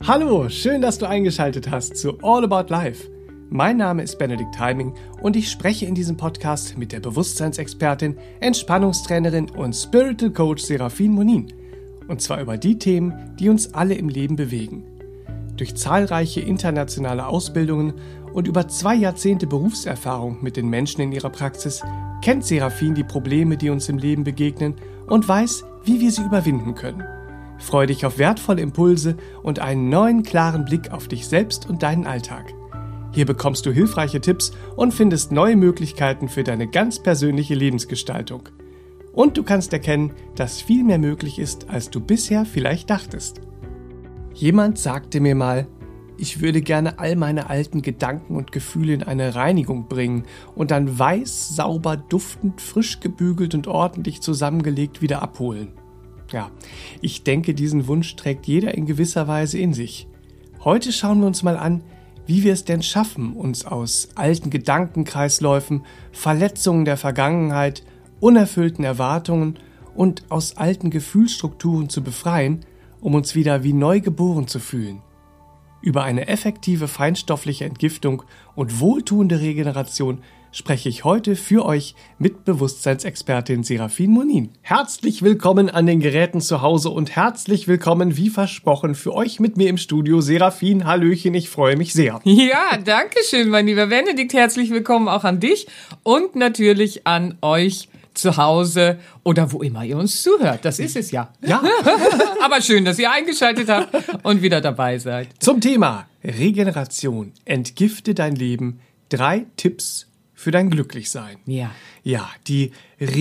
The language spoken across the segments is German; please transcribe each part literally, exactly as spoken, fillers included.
Hallo, schön, dass du eingeschaltet hast zu All About Life. Mein Name ist Benedikt Heiming und ich spreche in diesem Podcast mit der Bewusstseinsexpertin, Entspannungstrainerin und Spiritual Coach Serafin Monin. Und zwar über die Themen, die uns alle im Leben bewegen. Durch zahlreiche internationale Ausbildungen und über zwei Jahrzehnte Berufserfahrung mit den Menschen in ihrer Praxis kennt Serafin die Probleme, die uns im Leben begegnen und weiß, wie wir sie überwinden können. Freu dich auf wertvolle Impulse und einen neuen, klaren Blick auf dich selbst und deinen Alltag. Hier bekommst du hilfreiche Tipps und findest neue Möglichkeiten für deine ganz persönliche Lebensgestaltung. Und du kannst erkennen, dass viel mehr möglich ist, als du bisher vielleicht dachtest. Jemand sagte mir mal, ich würde gerne all meine alten Gedanken und Gefühle in eine Reinigung bringen und dann weiß, sauber, duftend, frisch gebügelt und ordentlich zusammengelegt wieder abholen. Ja, ich denke, diesen Wunsch trägt jeder in gewisser Weise in sich. Heute schauen wir uns mal an, wie wir es denn schaffen, uns aus alten Gedankenkreisläufen, Verletzungen der Vergangenheit, unerfüllten Erwartungen und aus alten Gefühlsstrukturen zu befreien, um uns wieder wie neu geboren zu fühlen. Über eine effektive feinstoffliche Entgiftung und wohltuende Regeneration spreche ich heute für euch mit Bewusstseinsexpertin Serafin Monin. Herzlich willkommen an den Geräten zu Hause und herzlich willkommen, wie versprochen, für euch mit mir im Studio. Serafin, hallöchen, ich freue mich sehr. Ja, danke schön, mein lieber Benedikt. Herzlich willkommen auch an dich und natürlich an euch zu Hause oder wo immer ihr uns zuhört. Das ist es ja. Ja. Aber schön, dass ihr eingeschaltet habt und wieder dabei seid. Zum Thema Regeneration. Entgifte dein Leben. Drei Tipps für dein Glücklichsein. Ja. Ja, die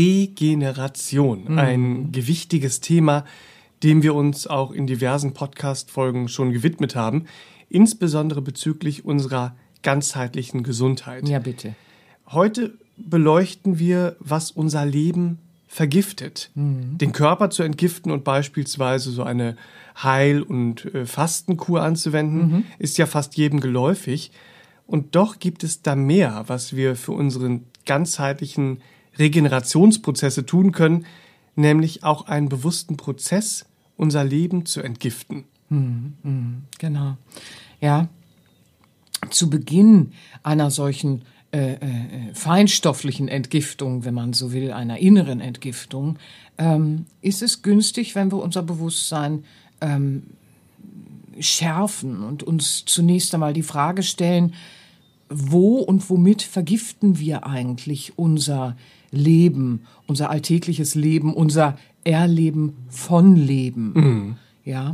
Regeneration. Mhm. Ein gewichtiges Thema, dem wir uns auch in diversen Podcast-Folgen schon gewidmet haben. Insbesondere bezüglich unserer ganzheitlichen Gesundheit. Ja, bitte. Heute beleuchten wir, was unser Leben vergiftet. Mhm. Den Körper zu entgiften und beispielsweise so eine Heil- und äh, Fastenkur anzuwenden, mhm. ist ja fast jedem geläufig. Und doch gibt es da mehr, was wir für unseren ganzheitlichen Regenerationsprozesse tun können, nämlich auch einen bewussten Prozess, unser Leben zu entgiften. Mhm. Mhm. Genau. Ja, zu Beginn einer solchen Äh, äh, feinstofflichen Entgiftung, wenn man so will, einer inneren Entgiftung, ähm, ist es günstig, wenn wir unser Bewusstsein ähm, schärfen und uns zunächst einmal die Frage stellen, wo und womit vergiften wir eigentlich unser Leben, unser alltägliches Leben, unser Erleben von Leben. Mhm. Ja,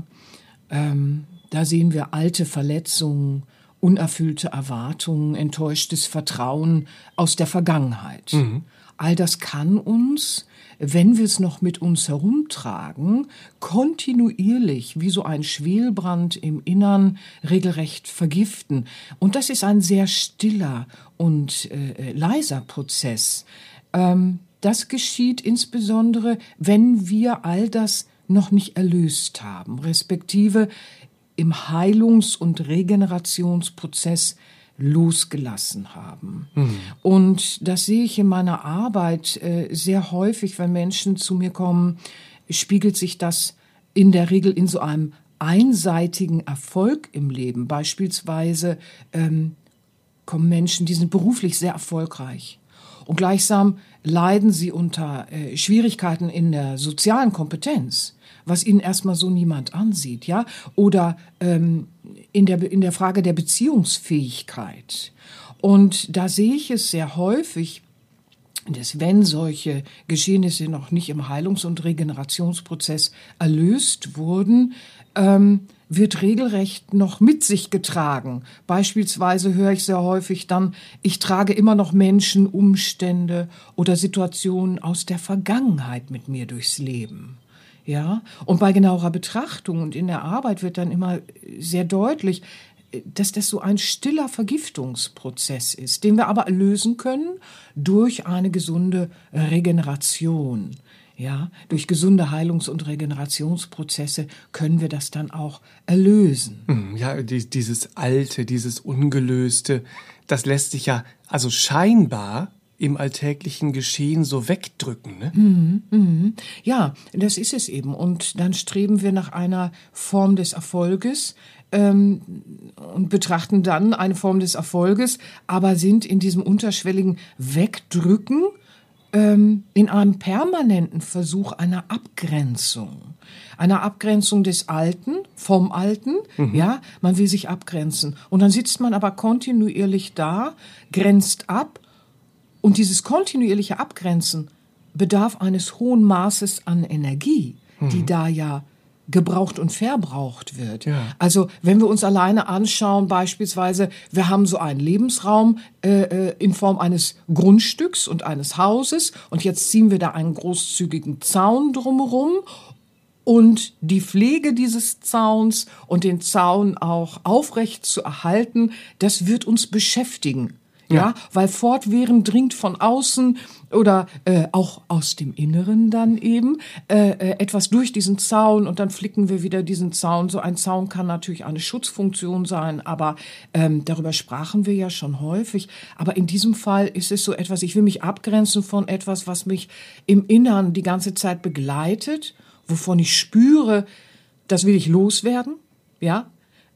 ähm, da sehen wir alte Verletzungen, unerfüllte Erwartungen, enttäuschtes Vertrauen aus der Vergangenheit. Mhm. All das kann uns, wenn wir es noch mit uns herumtragen, kontinuierlich wie so ein Schwelbrand im Innern regelrecht vergiften. Und das ist ein sehr stiller und äh, leiser Prozess. Ähm, das geschieht insbesondere, wenn wir all das noch nicht erlöst haben, respektive im Heilungs- und Regenerationsprozess losgelassen haben. Mhm. Und das sehe ich in meiner Arbeit äh, sehr häufig, wenn Menschen zu mir kommen, spiegelt sich das in der Regel in so einem einseitigen Erfolg im Leben. Beispielsweise ähm, kommen Menschen, die sind beruflich sehr erfolgreich. Und gleichsam leiden sie unter äh, Schwierigkeiten in der sozialen Kompetenz, was ihnen erstmal so niemand ansieht, ja, oder ähm, in der in der Frage der Beziehungsfähigkeit. Und da sehe ich es sehr häufig, dass wenn solche Geschehnisse noch nicht im Heilungs- und Regenerationsprozess erlöst wurden, ähm, wird regelrecht noch mit sich getragen. Beispielsweise höre ich sehr häufig dann, ich trage immer noch Menschen, Umstände oder Situationen aus der Vergangenheit mit mir durchs Leben. Ja, und bei genauerer Betrachtung und in der Arbeit wird dann immer sehr deutlich, dass das so ein stiller Vergiftungsprozess ist, den wir aber lösen können durch eine gesunde Regeneration. Ja, durch gesunde Heilungs- und Regenerationsprozesse können wir das dann auch erlösen. Ja, dieses Alte, dieses Ungelöste, das lässt sich ja also scheinbar im alltäglichen Geschehen so wegdrücken, ne? Mhm, mhm. Ja, das ist es eben. Und dann streben wir nach einer Form des Erfolges ähm, und betrachten dann eine Form des Erfolges, aber sind in diesem unterschwelligen Wegdrücken ähm, in einem permanenten Versuch einer Abgrenzung. Einer Abgrenzung des Alten, vom Alten, mhm. ja, man will sich abgrenzen. Und dann sitzt man aber kontinuierlich da, grenzt ab. Und dieses kontinuierliche Abgrenzen bedarf eines hohen Maßes an Energie, mhm. die da ja gebraucht und verbraucht wird. Ja. Also wenn wir uns alleine anschauen, beispielsweise, wir haben so einen Lebensraum äh, in Form eines Grundstücks und eines Hauses und jetzt ziehen wir da einen großzügigen Zaun drumherum und die Pflege dieses Zauns und den Zaun auch aufrecht zu erhalten, das wird uns beschäftigen. Ja, ja, weil fortwährend dringt von außen oder äh, auch aus dem Inneren dann eben äh, äh, etwas durch diesen Zaun und dann flicken wir wieder diesen Zaun. So ein Zaun kann natürlich eine Schutzfunktion sein, aber ähm, darüber sprachen wir ja schon häufig. Aber in diesem Fall ist es so etwas, ich will mich abgrenzen von etwas, was mich im Inneren die ganze Zeit begleitet, wovon ich spüre, das will ich loswerden, ja,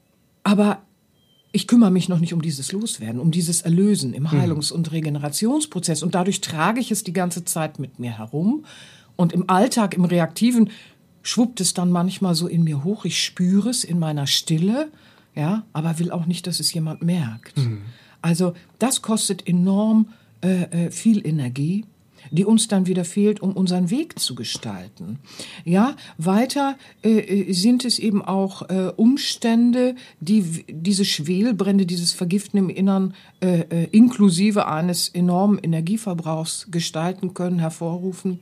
aber ich kümmere mich noch nicht um dieses Loswerden, um dieses Erlösen im Heilungs- und Regenerationsprozess. Und dadurch trage ich es die ganze Zeit mit mir herum. Und im Alltag, im Reaktiven, schwuppt es dann manchmal so in mir hoch. Ich spüre es in meiner Stille, ja, aber will auch nicht, dass es jemand merkt. Mhm. Also das kostet enorm äh, viel Energie, die uns dann wieder fehlt, um unseren Weg zu gestalten. Ja, weiter äh, sind es eben auch äh, Umstände, die diese Schwelbrände, dieses Vergiften im Innern äh, äh, inklusive eines enormen Energieverbrauchs gestalten können, hervorrufen,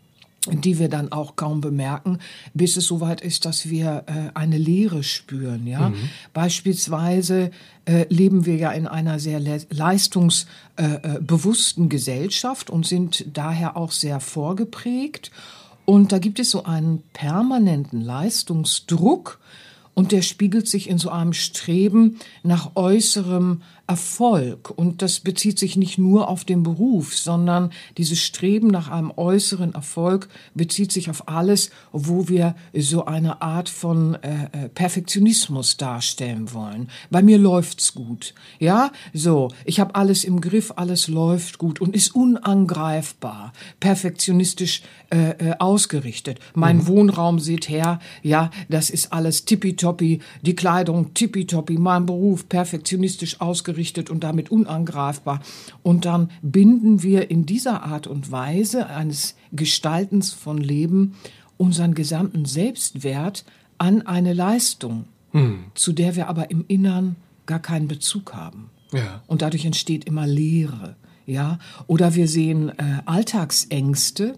die wir dann auch kaum bemerken, bis es soweit ist, dass wir äh, eine Leere spüren. Ja, mhm. Beispielsweise äh, leben wir ja in einer sehr le- leistungsbewussten äh, Gesellschaft und sind daher auch sehr vorgeprägt. Und da gibt es so einen permanenten Leistungsdruck und der spiegelt sich in so einem Streben nach äußerem Erfolg. Und das bezieht sich nicht nur auf den Beruf, sondern dieses Streben nach einem äußeren Erfolg bezieht sich auf alles, wo wir so eine Art von äh, Perfektionismus darstellen wollen. Bei mir läuft's gut. Ja, so, ich habe alles im Griff, alles läuft gut und ist unangreifbar, perfektionistisch äh, äh, ausgerichtet. Mein mhm. Wohnraum seht her, ja, das ist alles tippitoppi, die Kleidung tippitoppi, mein Beruf perfektionistisch ausgerichtet und damit unangreifbar. Und dann binden wir in dieser Art und Weise eines Gestaltens von Leben unseren gesamten Selbstwert an eine Leistung, hm. zu der wir aber im Innern gar keinen Bezug haben. Ja. Und dadurch entsteht immer Leere. Ja? Oder wir sehen äh, Alltagsängste,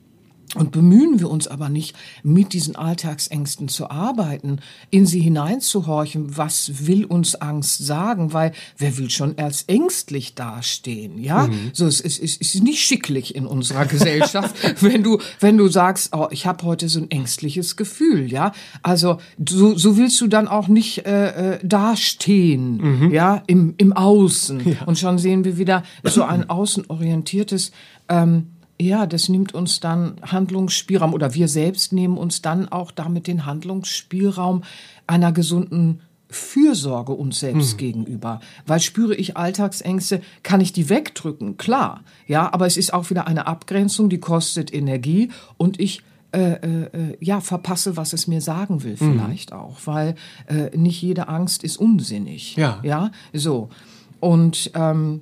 und bemühen wir uns aber nicht, mit diesen Alltagsängsten zu arbeiten, in sie hineinzuhorchen, was will uns Angst sagen, weil wer will schon als ängstlich dastehen, ja? Mhm. So, es ist, es ist nicht schicklich in unserer Gesellschaft, wenn du, wenn du sagst, oh, ich habe heute so ein ängstliches Gefühl, ja? Also, so, so willst du dann auch nicht äh, dastehen, mhm. ja, im, im Außen. Ja. Und schon sehen wir wieder so ein außenorientiertes, ähm, ja, das nimmt uns dann Handlungsspielraum oder wir selbst nehmen uns dann auch damit den Handlungsspielraum einer gesunden Fürsorge uns selbst hm. gegenüber. Weil spüre ich Alltagsängste, kann ich die wegdrücken, klar. Ja, aber es ist auch wieder eine Abgrenzung, die kostet Energie und ich äh, äh, ja, verpasse, was es mir sagen will vielleicht hm. auch. Weil äh, nicht jede Angst ist unsinnig. Ja. Ja, so. Und ähm,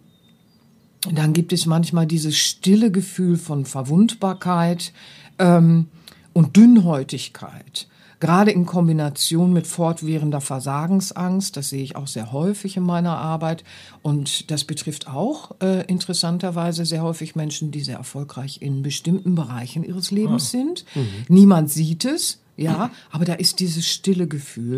dann gibt es manchmal dieses stille Gefühl von Verwundbarkeit ähm, und Dünnhäutigkeit. Gerade in Kombination mit fortwährender Versagensangst, das sehe ich auch sehr häufig in meiner Arbeit. Und das betrifft auch äh, interessanterweise sehr häufig Menschen, die sehr erfolgreich in bestimmten Bereichen ihres Lebens ah. sind. Mhm. Niemand sieht es, ja, aber da ist dieses stille Gefühl.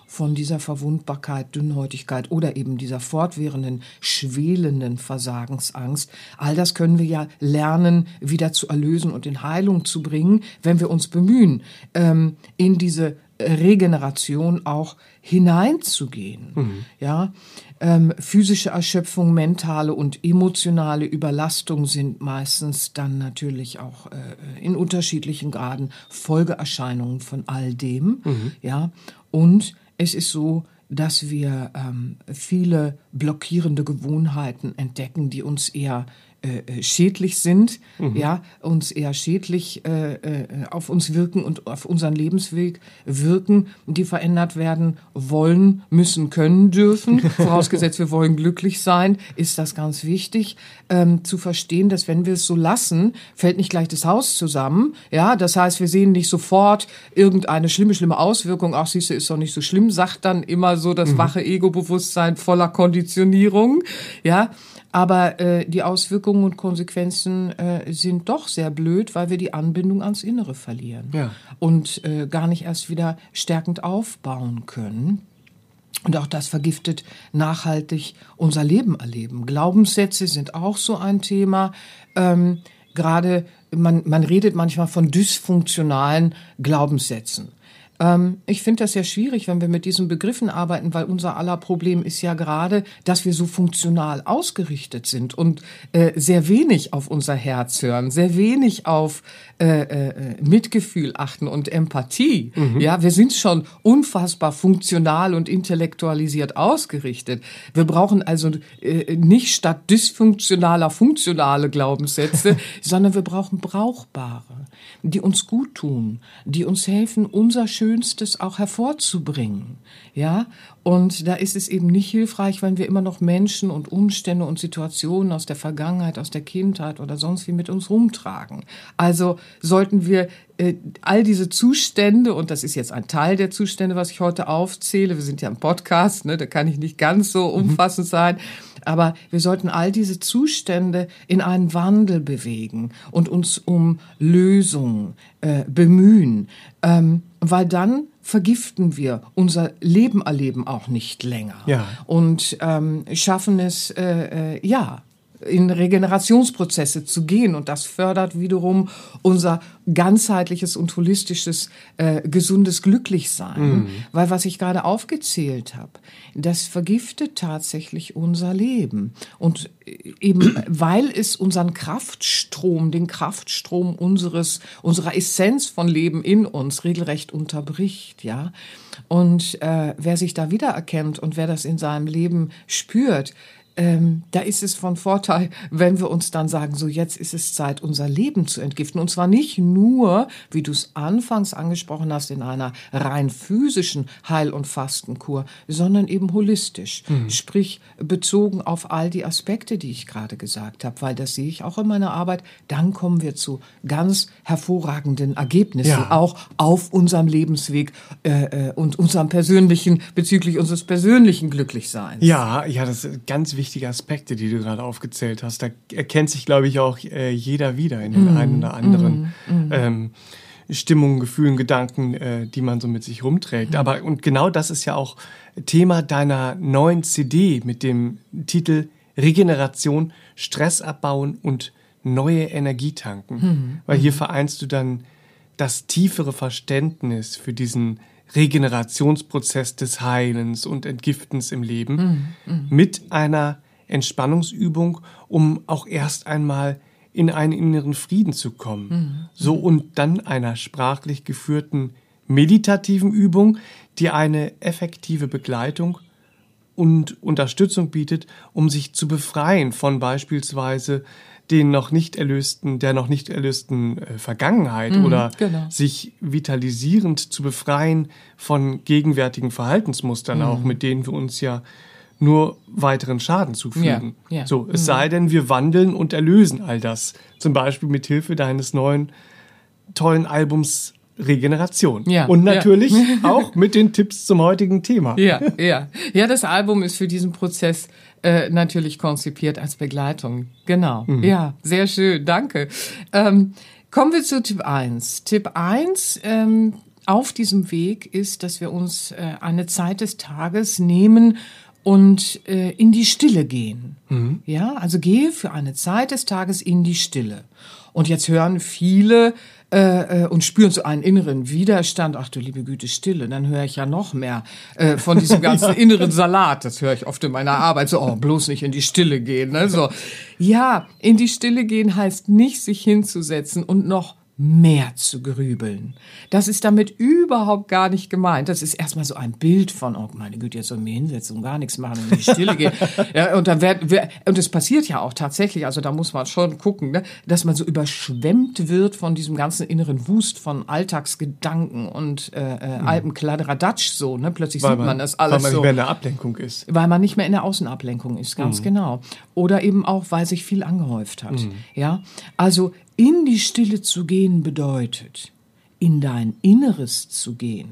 von dieser Verwundbarkeit, Dünnhäutigkeit oder eben dieser fortwährenden, schwelenden Versagensangst. All das können wir ja lernen, wieder zu erlösen und in Heilung zu bringen, wenn wir uns bemühen, ähm, in diese Regeneration auch hineinzugehen. Mhm. Ja, ähm, physische Erschöpfung, mentale und emotionale Überlastung sind meistens dann natürlich auch äh, in unterschiedlichen Graden Folgeerscheinungen von all dem. Mhm. Ja, und es ist so, dass wir ähm, viele blockierende Gewohnheiten entdecken, die uns eher äh, schädlich sind, mhm. ja, uns eher schädlich äh, äh, auf uns wirken und auf unseren Lebensweg wirken, die verändert werden wollen, müssen, können, dürfen. Vorausgesetzt, wir wollen glücklich sein, ist das ganz wichtig, ähm, zu verstehen, dass wenn wir es so lassen, fällt nicht gleich das Haus zusammen. Ja, das heißt, wir sehen nicht sofort irgendeine schlimme, schlimme Auswirkung. Ach, siehst du, ist doch nicht so schlimm, sagt dann immer so das mhm. wache Ego-Bewusstsein voller Konditionierung. Ja, aber äh, die Auswirkungen und Konsequenzen äh, sind doch sehr blöd, weil wir die Anbindung ans Innere verlieren ja. und äh, gar nicht erst wieder stärkend aufbauen können. Und auch das vergiftet nachhaltig unser Leben erleben. Glaubenssätze sind auch so ein Thema. Ähm, gerade man, man redet manchmal von dysfunktionalen Glaubenssätzen. Ähm, ich finde das sehr schwierig, wenn wir mit diesen Begriffen arbeiten, weil unser aller Problem ist ja gerade, dass wir so funktional ausgerichtet sind und äh, sehr wenig auf unser Herz hören, sehr wenig auf äh, äh, Mitgefühl achten und Empathie. Mhm. Ja, wir sind schon unfassbar funktional und intellektualisiert ausgerichtet. Wir brauchen also äh, nicht statt dysfunktionaler funktionale Glaubenssätze, sondern wir brauchen brauchbare, die uns gut tun, die uns helfen, unser Schönstes auch hervorzubringen. Ja, und da ist es eben nicht hilfreich, wenn wir immer noch Menschen und Umstände und Situationen aus der Vergangenheit, aus der Kindheit oder sonst wie mit uns rumtragen. Also sollten wir äh, all diese Zustände, und das ist jetzt ein Teil der Zustände, was ich heute aufzähle, wir sind ja im Podcast, ne, da kann ich nicht ganz so umfassend sein, aber wir sollten all diese Zustände in einen Wandel bewegen und uns um Lösungen äh, bemühen, ähm, weil dann vergiften wir unser Leben erleben auch nicht länger ja. und ähm, schaffen es, äh, äh, ja, in Regenerationsprozesse zu gehen. Und das fördert wiederum unser ganzheitliches und holistisches, äh, gesundes Glücklichsein. Mhm. Weil was ich gerade aufgezählt habe, das vergiftet tatsächlich unser Leben. Und eben weil es unseren Kraftstrom, den Kraftstrom unseres, unserer Essenz von Leben in uns regelrecht unterbricht, ja. Und äh, wer sich da wiedererkennt und wer das in seinem Leben spürt, Ähm, da ist es von Vorteil, wenn wir uns dann sagen, so jetzt ist es Zeit, unser Leben zu entgiften. Und zwar nicht nur, wie du es anfangs angesprochen hast, in einer rein physischen Heil- und Fastenkur, sondern eben holistisch. Mhm. Sprich, bezogen auf all die Aspekte, die ich gerade gesagt habe, weil das sehe ich auch in meiner Arbeit. Dann kommen wir zu ganz hervorragenden Ergebnissen, ja. auch auf unserem Lebensweg äh, und unserem persönlichen, bezüglich unseres persönlichen Glücklichseins. Ja, ja, das ist ganz wichtig. Wichtige Aspekte, die du gerade aufgezählt hast. Da erkennt sich, glaube ich, auch äh, jeder wieder in den mm, einen oder anderen mm, ähm, Stimmungen, Gefühlen, Gedanken, äh, die man so mit sich rumträgt. Mm. Aber und genau das ist ja auch Thema deiner neuen C D mit dem Titel Regeneration, Stress abbauen und neue Energie tanken. Mm, Weil hier mm. vereinst du dann das tiefere Verständnis für diesen Regenerationsprozess des Heilens und Entgiftens im Leben mm, mm. mit einer Entspannungsübung, um auch erst einmal in einen inneren Frieden zu kommen. Mm, so mm. und dann einer sprachlich geführten meditativen Übung, die eine effektive Begleitung und Unterstützung bietet, um sich zu befreien von beispielsweise den noch nicht erlösten, der noch nicht erlösten äh, Vergangenheit mhm, oder genau. sich vitalisierend zu befreien von gegenwärtigen Verhaltensmustern, mhm. auch mit denen wir uns ja nur weiteren Schaden zufügen. Ja, ja. So, es mhm. sei denn, wir wandeln und erlösen all das. Zum Beispiel mit Hilfe deines neuen tollen Albums Regeneration. Ja, und natürlich ja. auch mit den Tipps zum heutigen Thema. Ja, ja. Ja, das Album ist für diesen Prozess äh, natürlich konzipiert als Begleitung. Genau. Mhm. Ja, sehr schön. Danke. Ähm, kommen wir zu Tipp eins. Tipp eins, ähm, auf diesem Weg ist, dass wir uns äh, eine Zeit des Tages nehmen und äh, in die Stille gehen. Mhm. Ja, also gehe für eine Zeit des Tages in die Stille. Und jetzt hören viele äh, äh, und spüren so einen inneren Widerstand. Ach du liebe Güte, Stille. Dann höre ich ja noch mehr äh, von diesem ganzen inneren Salat. Das höre ich oft in meiner Arbeit. So, oh, bloß nicht in die Stille gehen. Ne? So, ja, in die Stille gehen heißt nicht, sich hinzusetzen und noch mehr zu grübeln. Das ist damit überhaupt gar nicht gemeint. Das ist erstmal so ein Bild von, oh meine Güte, jetzt soll ich mich hinsetzen und gar nichts machen und in die Stille gehen. Ja, und dann wird, und es passiert ja auch tatsächlich, also da muss man schon gucken, ne, dass man so überschwemmt wird von diesem ganzen inneren Wust von Alltagsgedanken und äh, äh, mhm. altem Kladderadatsch so, ne? Plötzlich weil sieht man, man das alles so. Weil man nicht mehr in der Ablenkung ist. Weil man nicht mehr in der Außenablenkung ist, ganz mhm. genau. Oder eben auch, weil sich viel angehäuft hat. Mhm. Ja, also in die Stille zu gehen bedeutet, in dein Inneres zu gehen.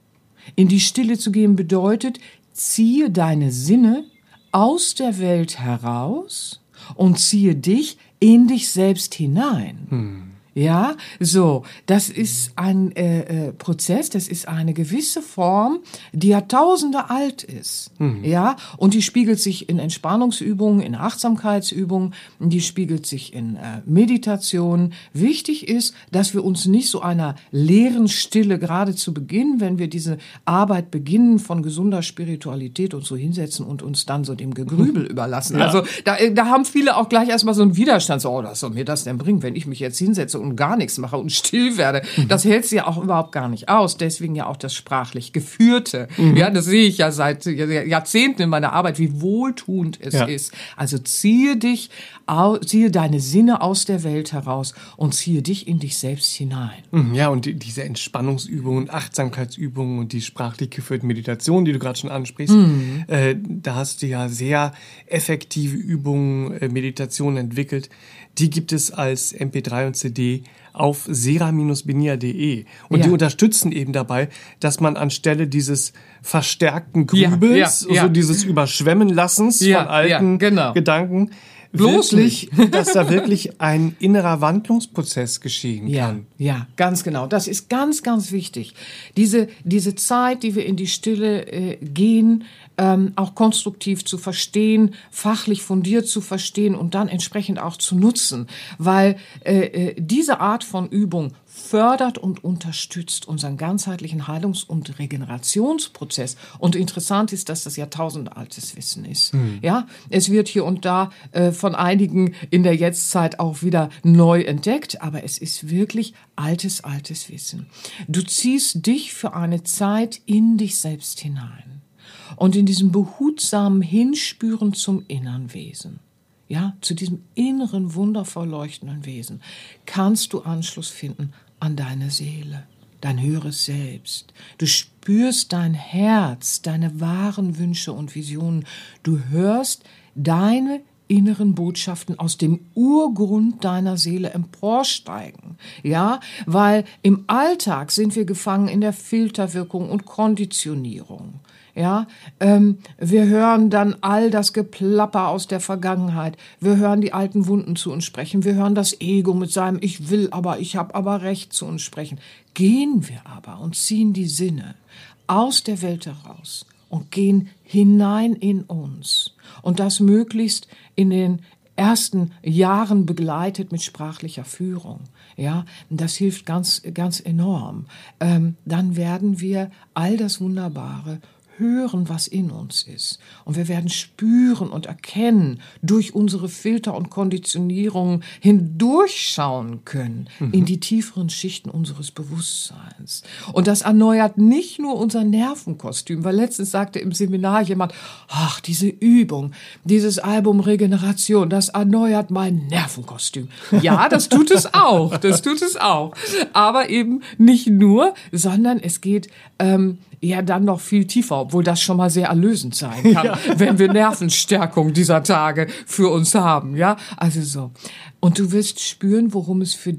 In die Stille zu gehen bedeutet, ziehe deine Sinne aus der Welt heraus und ziehe dich in dich selbst hinein. Hm. Ja, so, das ist ein äh, äh, Prozess, das ist eine gewisse Form, die Jahrtausende alt ist. Mhm. Ja, und die spiegelt sich in Entspannungsübungen, in Achtsamkeitsübungen, die spiegelt sich in äh, Meditation. Wichtig ist, dass wir uns nicht so einer leeren Stille gerade zu Beginn, wenn wir diese Arbeit beginnen von gesunder Spiritualität und so hinsetzen und uns dann so dem Gegrübel überlassen. Ja. Also da, da haben viele auch gleich erstmal so einen Widerstand, so, oh, was soll mir das denn bringen, wenn ich mich jetzt hinsetze und gar nichts mache und still werde. Mhm. Das hält sie ja auch überhaupt gar nicht aus. Deswegen ja auch das sprachlich Geführte. Mhm. Ja, das sehe ich ja seit Jahrzehnten in meiner Arbeit, wie wohltuend es ja. ist. Also ziehe dich, ziehe deine Sinne aus der Welt heraus und ziehe dich in dich selbst hinein. Mhm, ja, und die, diese Entspannungsübungen, Achtsamkeitsübungen und die sprachlich geführte Meditation, die du gerade schon ansprichst, mhm. äh, da hast du ja sehr effektive Übungen, äh, Meditationen entwickelt. Die gibt es als M P drei und C D auf sera Bindestrich benia Punkt de. Und ja. die unterstützen eben dabei, dass man anstelle dieses verstärkten Grübels, ja, ja, ja. so dieses Überschwemmenlassens ja, von alten ja, genau. Gedanken, bloß wirklich, dass da wirklich ein innerer Wandlungsprozess geschehen ja, kann. Ja, ganz genau. Das ist ganz, ganz wichtig. Diese, diese Zeit, die wir in die Stille äh, gehen, ähm, auch konstruktiv zu verstehen, fachlich fundiert zu verstehen und dann entsprechend auch zu nutzen. Weil äh, äh, diese Art von Übung fördert und unterstützt unseren ganzheitlichen Heilungs- und Regenerationsprozess. Und interessant ist, dass das jahrtausendaltes Wissen ist. Mhm. Ja, es wird hier und da äh, von einigen in der Jetztzeit auch wieder neu entdeckt, aber es ist wirklich altes, altes Wissen. Du ziehst dich für eine Zeit in dich selbst hinein und in diesem behutsamen Hinspüren zum inneren Wesen. Ja, zu diesem inneren, wundervoll leuchtenden Wesen kannst du Anschluss finden an deine Seele, dein höheres Selbst. Du spürst dein Herz, deine wahren Wünsche und Visionen. Du hörst deine inneren Botschaften aus dem Urgrund deiner Seele emporsteigen. Ja, weil im Alltag sind wir gefangen in der Filterwirkung und Konditionierung. Ja, ähm, wir hören dann all das Geplapper aus der Vergangenheit. Wir hören die alten Wunden zu uns sprechen. Wir hören das Ego mit seinem Ich will aber, ich habe aber Recht zu uns sprechen. Gehen wir aber und ziehen die Sinne aus der Welt heraus und gehen hinein in uns. Und das möglichst in den ersten Jahren begleitet mit sprachlicher Führung. Ja, das hilft ganz, ganz enorm. Ähm, dann werden wir all das Wunderbare hören, was in uns ist. Und wir werden spüren und erkennen, durch unsere Filter und Konditionierungen hindurchschauen können mhm. in die tieferen Schichten unseres Bewusstseins. Und das erneuert nicht nur unser Nervenkostüm, weil letztens sagte im Seminar jemand, ach, diese Übung, dieses Album Regeneration, das erneuert mein Nervenkostüm. Ja, das tut es auch, das tut es auch. Aber eben nicht nur, sondern es geht ähm, ja dann noch viel tiefer, obwohl das schon mal sehr erlösend sein kann, ja. wenn wir Nervenstärkung dieser Tage für uns haben, ja, also so. Und du wirst spüren, worum es für dich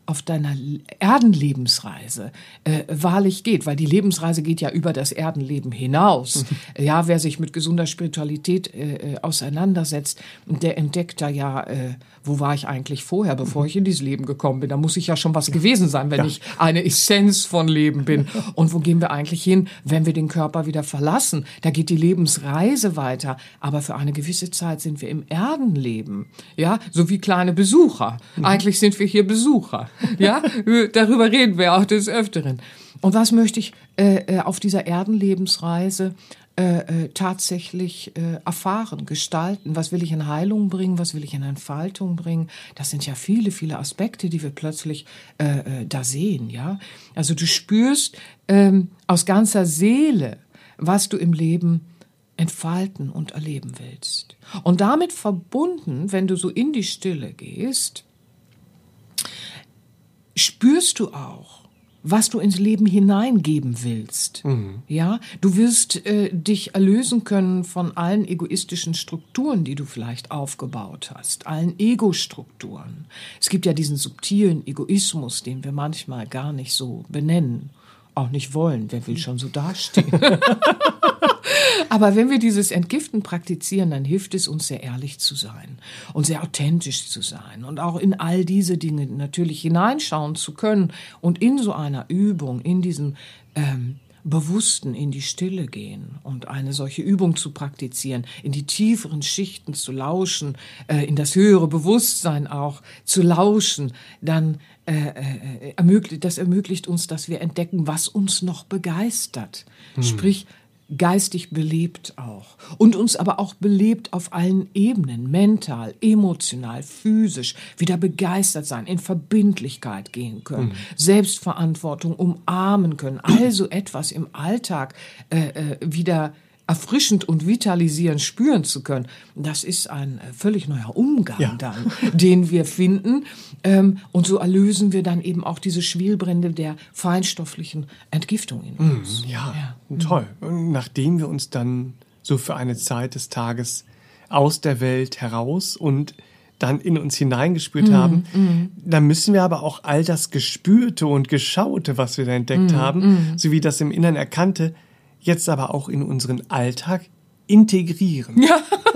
auf deiner Erdenlebensreise äh, wahrlich geht, weil die Lebensreise geht ja über das Erdenleben hinaus. Mhm. Ja, wer sich mit gesunder Spiritualität äh, auseinandersetzt, der entdeckt da ja, äh, wo war ich eigentlich vorher, bevor mhm. ich in dieses Leben gekommen bin. Da muss ich ja schon was gewesen sein, wenn ja. ich eine Essenz von Leben bin. Und wo gehen wir eigentlich hin, wenn wir den Körper wieder verlassen? Da geht die Lebensreise weiter, aber für eine gewisse Zeit sind wir im Erdenleben, ja, so wie kleine Besucher. Mhm. Eigentlich sind wir hier Besucher. Ja, darüber reden wir auch des Öfteren. Und was möchte ich äh, auf dieser Erdenlebensreise äh, äh, tatsächlich äh, erfahren, gestalten? Was will ich in Heilung bringen? Was will ich in Entfaltung bringen? Das sind ja viele, viele Aspekte, die wir plötzlich äh, äh, da sehen. Ja, also du spürst ähm, aus ganzer Seele, was du im Leben entfalten und erleben willst. Und damit verbunden, wenn du so in die Stille gehst, spürst du auch, was du ins Leben hineingeben willst. Mhm. Ja, du wirst äh, dich erlösen können von allen egoistischen Strukturen, die du vielleicht aufgebaut hast, allen Ego-Strukturen. Es gibt ja diesen subtilen Egoismus, den wir manchmal gar nicht so benennen, auch nicht wollen. Wer will schon so dastehen? Aber wenn wir dieses Entgiften praktizieren, dann hilft es uns, sehr ehrlich zu sein und sehr authentisch zu sein und auch in all diese Dinge natürlich hineinschauen zu können und in so einer Übung, in diesem ähm, Bewussten in die Stille gehen und eine solche Übung zu praktizieren, in die tieferen Schichten zu lauschen, äh, in das höhere Bewusstsein auch zu lauschen, dann äh, äh, ermöglicht, das ermöglicht uns, dass wir entdecken, was uns noch begeistert. Hm. Sprich, geistig belebt auch und uns aber auch belebt auf allen Ebenen, mental, emotional, physisch, wieder begeistert sein, in Verbindlichkeit gehen können, mhm. Selbstverantwortung umarmen können, also etwas im Alltag äh, wieder erfrischend und vitalisierend spüren zu können. Das ist ein völlig neuer Umgang ja. dann, den wir finden. Ähm, und so erlösen wir dann eben auch diese Schwelbrände der feinstofflichen Entgiftung in uns. Mm, ja, ja, toll. Und nachdem wir uns dann so für eine Zeit des Tages aus der Welt heraus und dann in uns hineingespürt mm, haben, mm. dann müssen wir aber auch all das Gespürte und Geschaute, was wir da entdeckt mm, haben, mm. sowie das im Inneren Erkannte, jetzt aber auch in unseren Alltag integrieren. Ja,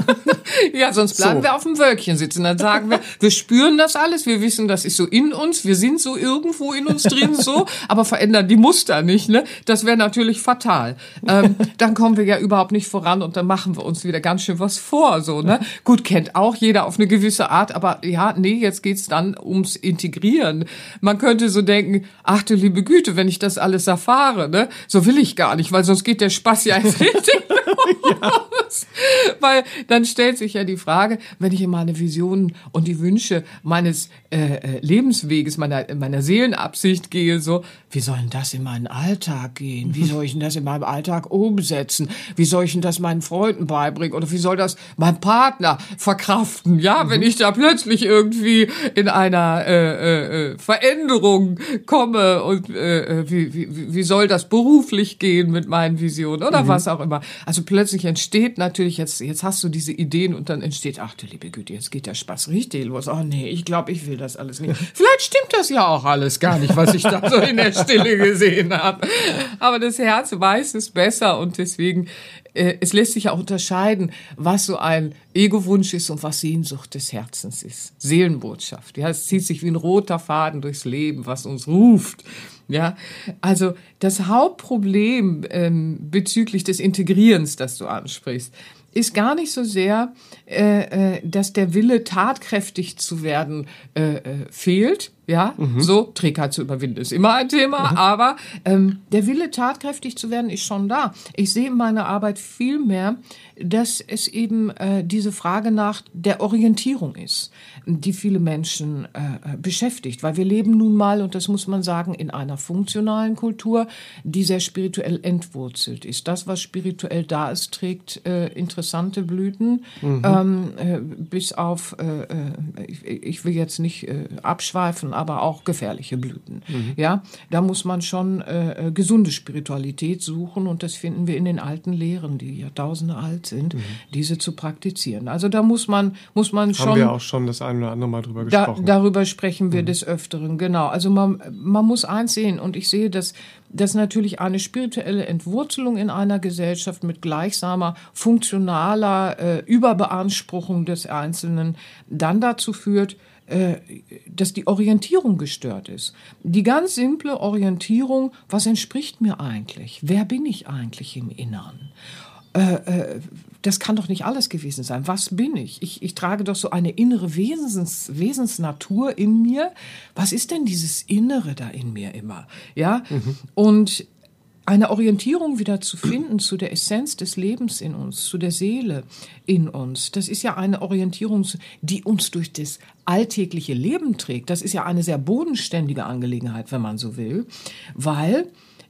ja, sonst bleiben so. wir auf dem Wölkchen sitzen. Dann sagen wir, wir spüren das alles, wir wissen, das ist so in uns, wir sind so irgendwo in uns drin so, aber verändern die Muster nicht, ne? Das wäre natürlich fatal. Ähm, dann kommen wir ja überhaupt nicht voran und dann machen wir uns wieder ganz schön was vor, so, ne? Gut, kennt auch jeder auf eine gewisse Art, aber ja, nee, jetzt geht's dann ums Integrieren. Man könnte so denken, ach du liebe Güte, wenn ich das alles erfahre, ne? So will ich gar nicht, weil sonst geht der Spaß ja jetzt richtig los. Weil dann stellt sich ja die Frage, wenn ich in meine Visionen und die Wünsche meines äh, Lebensweges, meiner, meiner Seelenabsicht gehe, so, wie soll denn das in meinen Alltag gehen? Wie soll ich denn das in meinem Alltag umsetzen? Wie soll ich denn das meinen Freunden beibringen? Oder wie soll das mein Partner verkraften? Ja, mhm. wenn ich da plötzlich irgendwie in einer äh, äh, Veränderung komme und äh, wie, wie, wie soll das beruflich gehen mit meinen Visionen oder mhm. was auch immer. Also plötzlich entsteht natürlich, jetzt, jetzt hast du diese Ideen und dann entsteht, ach du liebe Güte, jetzt geht der Spaß richtig los. Oh nee, ich glaube, ich will das alles nicht. Vielleicht stimmt das ja auch alles gar nicht, was ich da so in der Stille gesehen habe. Aber das Herz weiß es besser und deswegen, äh, es lässt sich ja auch unterscheiden, was so ein Ego-Wunsch ist und was Sehnsucht des Herzens ist. Seelenbotschaft, ja, es zieht sich wie ein roter Faden durchs Leben, was uns ruft. Ja, also das Hauptproblem ähm, bezüglich des Integrierens, das du ansprichst, ist gar nicht so sehr, äh, äh, dass der Wille, tatkräftig zu werden, äh, äh, fehlt. Ja, mhm. so, Trägheit zu überwinden ist immer ein Thema, mhm. aber ähm, der Wille, tatkräftig zu werden, ist schon da. Ich sehe in meiner Arbeit viel mehr, dass es eben äh, diese Frage nach der Orientierung ist, die viele Menschen äh, beschäftigt. Weil wir leben nun mal, und das muss man sagen, in einer funktionalen Kultur, die sehr spirituell entwurzelt ist. Das, was spirituell da ist, trägt äh, interessanterweise interessante Blüten, mhm. ähm, äh, bis auf, äh, äh, ich, ich will jetzt nicht äh, abschweifen, aber auch gefährliche Blüten. Mhm. Ja, da muss man schon äh, gesunde Spiritualität suchen und das finden wir in den alten Lehren, die Jahrtausende alt sind, mhm. diese zu praktizieren. Also da muss man, muss man schon... Haben wir auch schon das ein oder andere Mal drüber da, gesprochen. Darüber sprechen wir mhm. des Öfteren, genau. Also man, man muss eins sehen und ich sehe, dass, dass natürlich eine spirituelle Entwurzelung in einer Gesellschaft mit gleichsamer, funktionaler äh, Überbeanspruchung des Einzelnen dann dazu führt, äh, dass die Orientierung gestört ist. Die ganz simple Orientierung, was entspricht mir eigentlich? Wer bin ich eigentlich im Innern? Äh, äh, das kann doch nicht alles gewesen sein. Was bin ich? Ich, ich trage doch so eine innere Wesens, Wesensnatur in mir. Was ist denn dieses Innere da in mir immer? Ja? Mhm. Und eine Orientierung wieder zu finden zu der Essenz des Lebens in uns, zu der Seele in uns, das ist ja eine Orientierung, die uns durch das alltägliche Leben trägt. Das ist ja eine sehr bodenständige Angelegenheit, wenn man so will, weil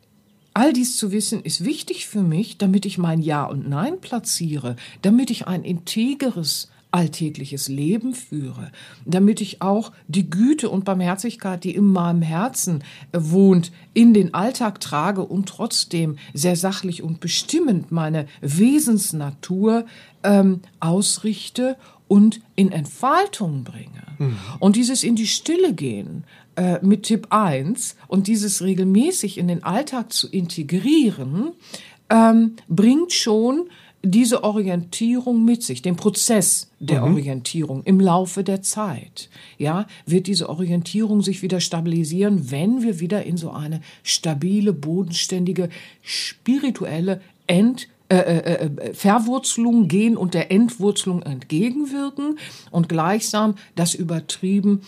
all dies zu wissen ist wichtig für mich, damit ich mein Ja und Nein platziere, damit ich ein integeres alltägliches Leben führe, damit ich auch die Güte und Barmherzigkeit, die in meinem Herzen wohnt, in den Alltag trage und trotzdem sehr sachlich und bestimmend meine Wesensnatur ähm, ausrichte und in Entfaltung bringe. Mhm. Und dieses in die Stille gehen äh, mit Tipp eins und dieses regelmäßig in den Alltag zu integrieren, ähm, bringt schon diese Orientierung mit sich, den Prozess der mhm. Orientierung im Laufe der Zeit. Ja, wird diese Orientierung sich wieder stabilisieren, wenn wir wieder in so eine stabile, bodenständige, spirituelle Ent Äh, äh, Verwurzelung gehen und der Entwurzelung entgegenwirken und gleichsam das übertrieben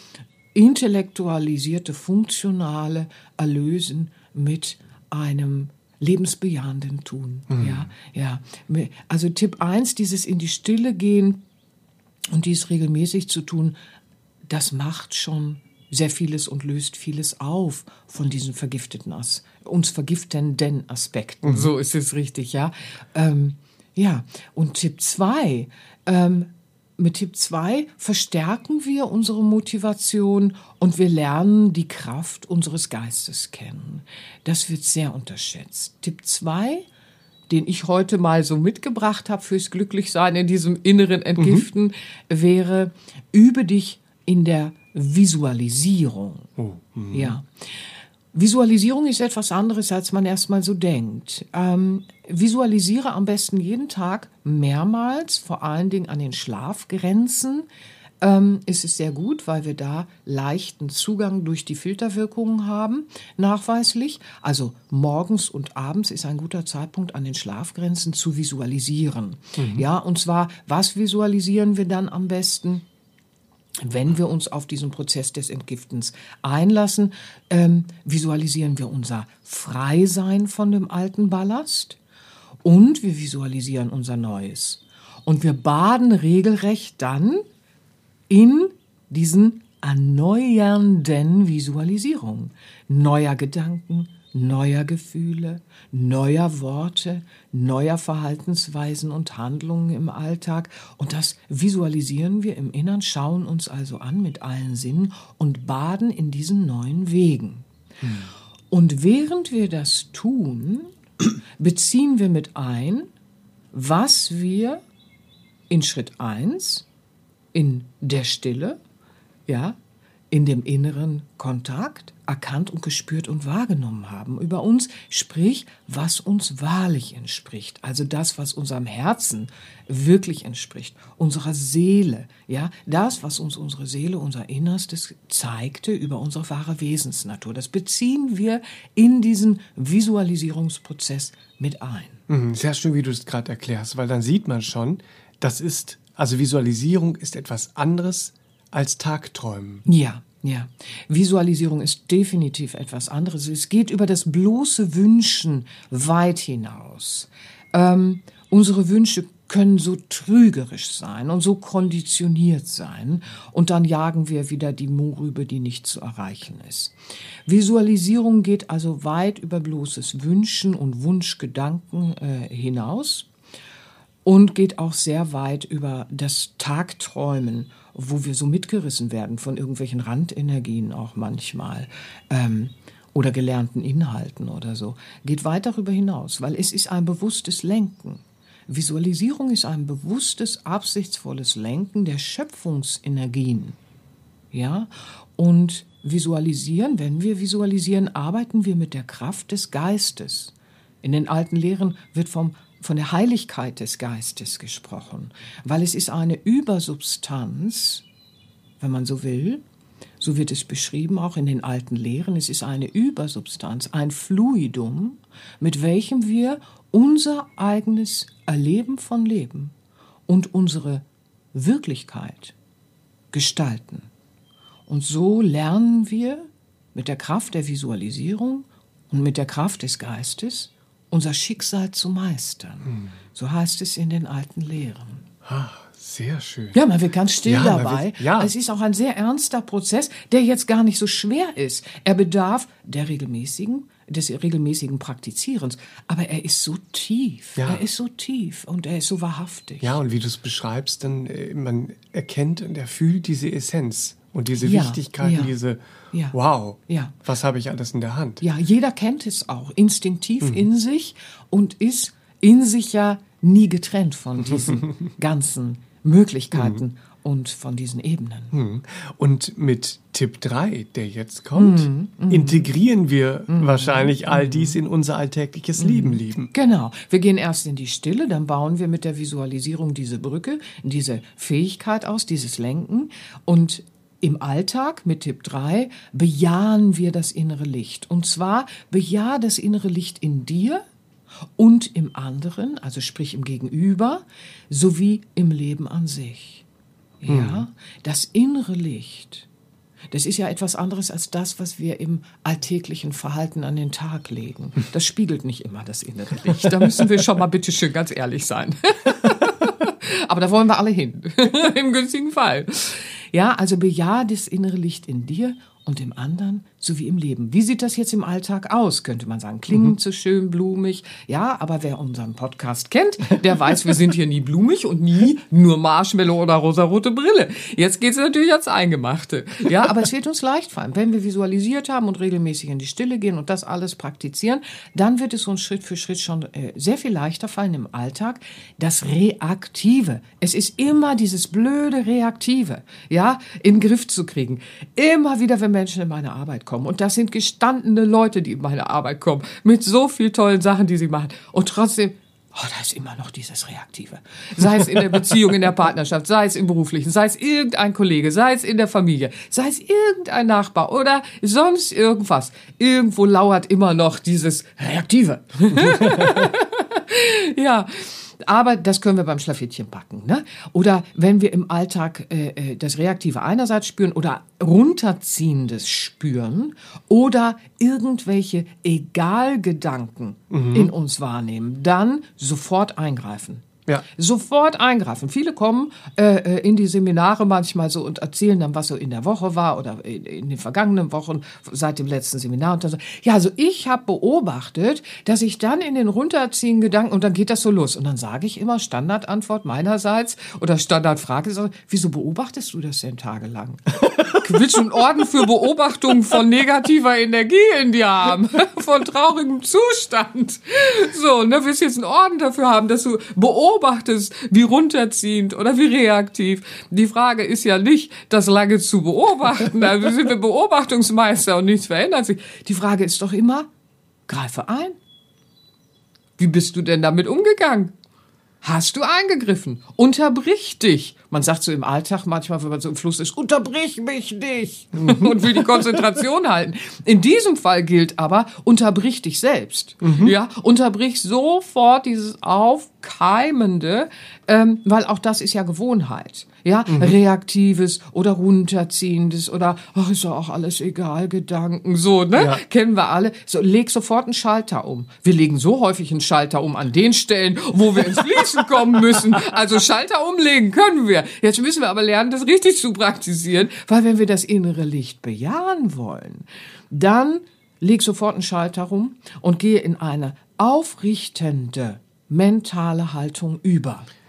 intellektualisierte, funktionale Erlösen mit einem lebensbejahenden Tun. Mhm. Ja, ja. Also Tipp eins, dieses in die Stille gehen und dies regelmäßig zu tun, das macht schon sehr vieles und löst vieles auf von diesen vergifteten, As- uns vergiftenden Aspekten. Mhm. So ist es richtig, ja. Ähm, ja, und Tipp zwei, ähm, mit Tipp zwei verstärken wir unsere Motivation und wir lernen die Kraft unseres Geistes kennen. Das wird sehr unterschätzt. Tipp zwei, den ich heute mal so mitgebracht habe fürs Glücklichsein in diesem inneren Entgiften, mhm. wäre, übe dich in der Visualisierung. Oh, ja. Visualisierung ist etwas anderes, als man erstmal so denkt. Ähm, visualisiere am besten jeden Tag mehrmals, vor allen Dingen an den Schlafgrenzen. Ähm, ist es sehr gut, weil wir da leichten Zugang durch die Filterwirkungen haben, nachweislich. Also morgens und abends ist ein guter Zeitpunkt, an den Schlafgrenzen zu visualisieren. Mhm. Ja, und zwar, was visualisieren wir dann am besten? Wenn wir uns auf diesen Prozess des Entgiftens einlassen, ähm, visualisieren wir unser Freisein von dem alten Ballast und wir visualisieren unser Neues. Und wir baden regelrecht dann in diesen erneuernden Visualisierungen neuer Gedanken, neuer Gefühle, neuer Worte, neuer Verhaltensweisen und Handlungen im Alltag. Und das visualisieren wir im Innern, schauen uns also an mit allen Sinnen und baden in diesen neuen Wegen. Hm. Und während wir das tun, beziehen wir mit ein, was wir in Schritt eins, in der Stille, ja, in dem inneren Kontakt erkannt und gespürt und wahrgenommen haben über uns, sprich, was uns wahrlich entspricht, also das, was unserem Herzen wirklich entspricht, unserer Seele, ja, das, was uns unsere Seele, unser Innerstes zeigte über unsere wahre Wesensnatur, das beziehen wir in diesen Visualisierungsprozess mit ein. Sehr schön, wie du es gerade erklärst, weil dann sieht man schon, das ist, also Visualisierung ist etwas anderes als Tagträumen. Ja, ja. Visualisierung ist definitiv etwas anderes. Es geht über das bloße Wünschen weit hinaus. Ähm, unsere Wünsche können so trügerisch sein und so konditioniert sein und dann jagen wir wieder die Mohrrübe, die nicht zu erreichen ist. Visualisierung geht also weit über bloßes Wünschen und Wunschgedanken äh, hinaus. und geht auch sehr weit über das Tagträumen, wo wir so mitgerissen werden von irgendwelchen Randenergien auch manchmal ähm, oder gelernten Inhalten oder so. Geht weit darüber hinaus, weil es ist ein bewusstes Lenken. Visualisierung ist ein bewusstes, absichtsvolles Lenken der Schöpfungsenergien. Ja, und visualisieren, wenn wir visualisieren, arbeiten wir mit der Kraft des Geistes. In den alten Lehren wird vom, von der Heiligkeit des Geistes gesprochen, weil es ist eine Übersubstanz, wenn man so will, so wird es beschrieben auch in den alten Lehren, es ist eine Übersubstanz, ein Fluidum, mit welchem wir unser eigenes Erleben von Leben und unsere Wirklichkeit gestalten. Und so lernen wir mit der Kraft der Visualisierung und mit der Kraft des Geistes unser Schicksal zu meistern. Hm. So heißt es in den alten Lehren. Ah, sehr schön. Ja, man wird ganz still ja, dabei. Wird, ja. Es ist auch ein sehr ernster Prozess, der jetzt gar nicht so schwer ist. Er bedarf der regelmäßigen, des regelmäßigen Praktizierens. Aber er ist so tief. Ja. Er ist so tief und er ist so wahrhaftig. Ja, und wie du es beschreibst, dann äh, man erkennt und er fühlt diese Essenz. Und diese ja, Wichtigkeit, ja, diese, ja, wow, ja. was habe ich alles in der Hand? Ja, jeder kennt es auch, instinktiv mhm. in sich und ist in sich ja nie getrennt von diesen ganzen Möglichkeiten mhm. und von diesen Ebenen. Mhm. Und mit Tipp drei, der jetzt kommt, mhm. integrieren wir mhm. wahrscheinlich all dies in unser alltägliches mhm. Leben lieben. Genau. Wir gehen erst in die Stille, dann bauen wir mit der Visualisierung diese Brücke, diese Fähigkeit aus, dieses Lenken und im Alltag mit Tipp drei bejahen wir das innere Licht. Und zwar bejahe das innere Licht in dir und im anderen, also sprich im Gegenüber, sowie im Leben an sich. Ja, mhm. Das innere Licht, das ist ja etwas anderes als das, was wir im alltäglichen Verhalten an den Tag legen. Das spiegelt nicht immer das innere Licht. Da müssen wir schon mal bitte schön ganz ehrlich sein. Aber da wollen wir alle hin, im günstigen Fall. Ja, also bejahe das innere Licht in dir und im anderen sowie im Leben. Wie sieht das jetzt im Alltag aus, könnte man sagen. Klingt mhm. so schön blumig. Ja, aber wer unseren Podcast kennt, der weiß, wir sind hier nie blumig und nie nur Marshmallow oder rosarote Brille. Jetzt geht's natürlich ans Eingemachte. Ja, aber es wird uns leicht fallen. Wenn wir visualisiert haben und regelmäßig in die Stille gehen und das alles praktizieren, dann wird es uns Schritt für Schritt schon äh, sehr viel leichter fallen im Alltag. Das Reaktive. Es ist immer dieses blöde Reaktive, ja, in den Griff zu kriegen. Immer wieder, wenn Menschen in meine Arbeit kommen. Und das sind gestandene Leute, die in meine Arbeit kommen, mit so viel tollen Sachen, die sie machen. Und trotzdem, oh, da ist immer noch dieses Reaktive. Sei es in der Beziehung, in der Partnerschaft, sei es im Beruflichen, sei es irgendein Kollege, sei es in der Familie, sei es irgendein Nachbar oder sonst irgendwas. Irgendwo lauert immer noch dieses Reaktive. Ja. Aber das können wir beim Schlafittchen packen, ne? Oder wenn wir im Alltag äh, das Reaktive einerseits spüren oder Runterziehendes spüren oder irgendwelche Egalgedanken mhm. in uns wahrnehmen, dann sofort eingreifen. Ja. Sofort eingreifen. Viele kommen äh, in die Seminare manchmal so und erzählen dann, was so in der Woche war oder in, in den vergangenen Wochen seit dem letzten Seminar. Und dann so, ja, also ich habe beobachtet, dass ich dann in den runterziehen Gedanken und dann geht das so los. Und dann sage ich immer Standardantwort meinerseits oder Standardfrage, so, wieso beobachtest du das denn tagelang? Willst du einen Orden für Beobachtung von negativer Energie in dir haben? Von traurigem Zustand? So, ne, willst du jetzt einen Orden dafür haben, dass du beobachtest, beobachtest, wie runterziehend oder wie reaktiv. Die Frage ist ja nicht, das lange zu beobachten. Also sind wir Beobachtungsmeister und nichts verändert sich. Die Frage ist doch immer, greife ein. Wie bist du denn damit umgegangen? Hast du eingegriffen? Unterbrich dich. Man sagt so im Alltag manchmal, wenn man so im Fluss ist, unterbrich mich nicht und will die Konzentration halten. In diesem Fall gilt aber, unterbrich dich selbst. Mhm. Ja, unterbrich sofort dieses Aufkeimende, ähm, weil auch das ist ja Gewohnheit. Ja, mhm. Reaktives oder runterziehendes oder, ach, ist doch auch alles egal, Gedanken, so, ne? Ja. Kennen wir alle. So, leg sofort einen Schalter um. Wir legen so häufig einen Schalter um an den Stellen, wo wir ins Fließen kommen müssen. Also Schalter umlegen können wir. Jetzt müssen wir aber lernen, das richtig zu praktizieren, weil wenn wir das innere Licht bejahen wollen, dann leg sofort einen Schalter rum und gehe in eine aufrichtende mentale Haltung über.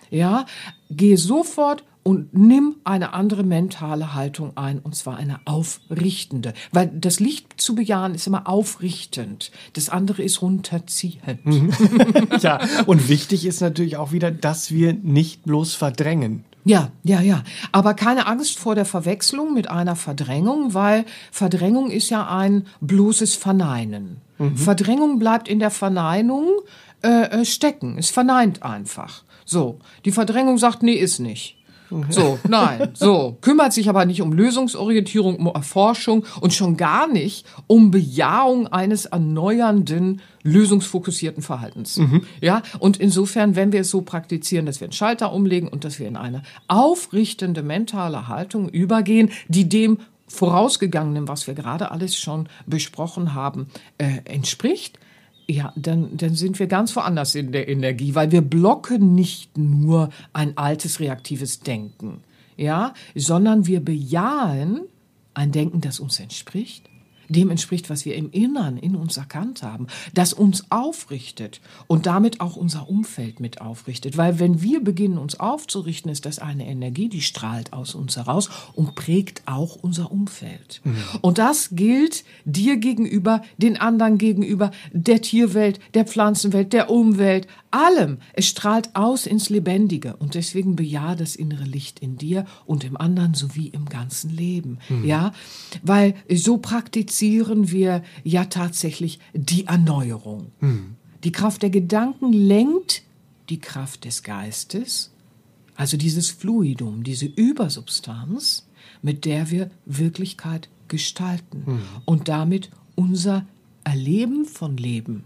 Ja, gehe sofort und nimm eine andere mentale Haltung ein, und zwar eine aufrichtende. Weil das Licht zu bejahen ist immer aufrichtend. Das andere ist runterziehend. Mhm. Ja, und wichtig ist natürlich auch wieder, dass wir nicht bloß verdrängen. Ja, ja, ja. Aber keine Angst vor der Verwechslung mit einer Verdrängung, weil Verdrängung ist ja ein bloßes Verneinen. Mhm. Verdrängung bleibt in der Verneinung äh, stecken. Es verneint einfach. So, die Verdrängung sagt, nee, ist nicht. So, nein, so. Kümmert sich aber nicht um Lösungsorientierung, um Erforschung und schon gar nicht um Bejahung eines erneuernden, lösungsfokussierten Verhaltens. Mhm. Ja, und insofern, wenn wir es so praktizieren, dass wir einen Schalter umlegen und dass wir in eine aufrichtende mentale Haltung übergehen, die dem Vorausgegangenen, was wir gerade alles schon besprochen haben, äh, entspricht, ja, dann, dann sind wir ganz woanders in der Energie, weil wir blocken nicht nur ein altes reaktives Denken, ja, sondern wir bejahen ein Denken, das uns entspricht, dem entspricht, was wir im Innern in uns erkannt haben, das uns aufrichtet und damit auch unser Umfeld mit aufrichtet. Weil wenn wir beginnen, uns aufzurichten, ist das eine Energie, die strahlt aus uns heraus und prägt auch unser Umfeld. Mhm. Und das gilt dir gegenüber, den anderen gegenüber, der Tierwelt, der Pflanzenwelt, der Umwelt, allem. Es strahlt aus ins Lebendige und deswegen bejahe das innere Licht in dir und im anderen sowie im ganzen Leben. Mhm. Ja, weil so praktizieren wir ja tatsächlich die Erneuerung. Mhm. Die Kraft der Gedanken lenkt die Kraft des Geistes, also dieses Fluidum, diese Übersubstanz, mit der wir Wirklichkeit gestalten mhm. und damit unser Erleben von Leben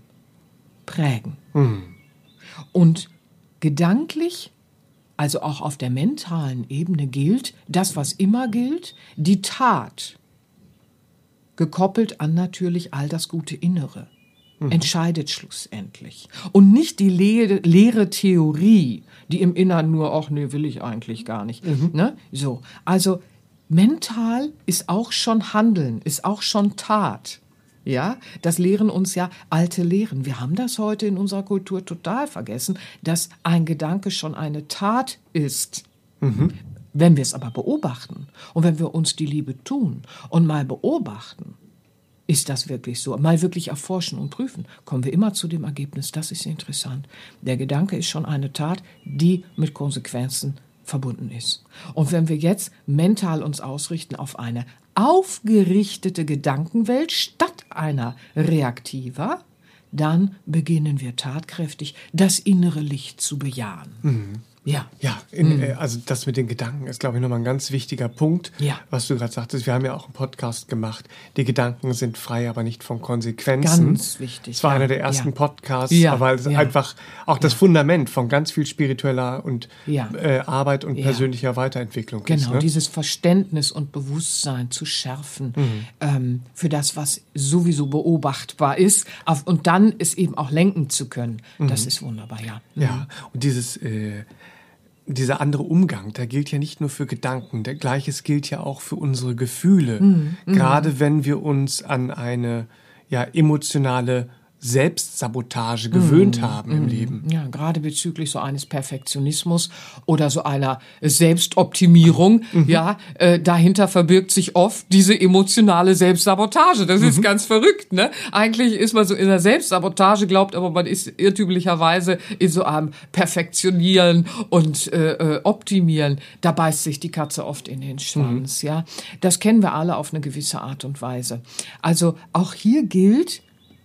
prägen. Mhm. Und gedanklich, also auch auf der mentalen Ebene gilt das, was immer gilt, die Tat, gekoppelt an natürlich all das gute Innere, mhm. entscheidet schlussendlich. Und nicht die leere, leere Theorie, die im Innern nur, ach nee, will ich eigentlich gar nicht. Mhm. Ne? So, also mental ist auch schon Handeln, ist auch schon Tat. Ja, das lehren uns ja alte Lehren. Wir haben das heute in unserer Kultur total vergessen, dass ein Gedanke schon eine Tat ist. Mhm. Wenn wir es aber beobachten und wenn wir uns die Liebe tun und mal beobachten, ist das wirklich so? Mal wirklich erforschen und prüfen, kommen wir immer zu dem Ergebnis, das ist interessant. Der Gedanke ist schon eine Tat, die mit Konsequenzen verbunden ist. Und wenn wir jetzt mental uns ausrichten auf eine aufgerichtete Gedankenwelt statt einer reaktiver, dann beginnen wir tatkräftig das innere Licht zu bejahen. Mhm. Ja, ja in, mhm. also das mit den Gedanken ist, glaube ich, nochmal ein ganz wichtiger Punkt, ja. was du gerade sagtest. Wir haben ja auch einen Podcast gemacht. Die Gedanken sind frei, aber nicht von Konsequenzen. Ganz wichtig. Es war ja. einer der ersten ja. Podcasts, ja. aber es ist ja. einfach auch das ja. Fundament von ganz viel spiritueller und ja. äh, Arbeit und ja. persönlicher Weiterentwicklung. Genau, ist, ne? dieses Verständnis und Bewusstsein zu schärfen mhm. ähm, für das, was sowieso beobachtbar ist auf, und dann es eben auch lenken zu können. Mhm. Das ist wunderbar, ja. Mhm. Ja, und dieses äh, dieser andere Umgang, der gilt ja nicht nur für Gedanken, der Gleiches gilt ja auch für unsere Gefühle. Mhm. Gerade wenn wir uns an eine ja, emotionale Selbstsabotage gewöhnt mm, haben im mm, Leben. Ja, gerade bezüglich so eines Perfektionismus oder so einer Selbstoptimierung, mhm. ja, äh, dahinter verbirgt sich oft diese emotionale Selbstsabotage. Das mhm. ist ganz verrückt, ne? Eigentlich ist man so in der Selbstsabotage, glaubt aber, man ist irrtümlicherweise in so einem Perfektionieren und äh, Optimieren. Da beißt sich die Katze oft in den Schwanz, mhm. ja. Das kennen wir alle auf eine gewisse Art und Weise. Also auch hier gilt,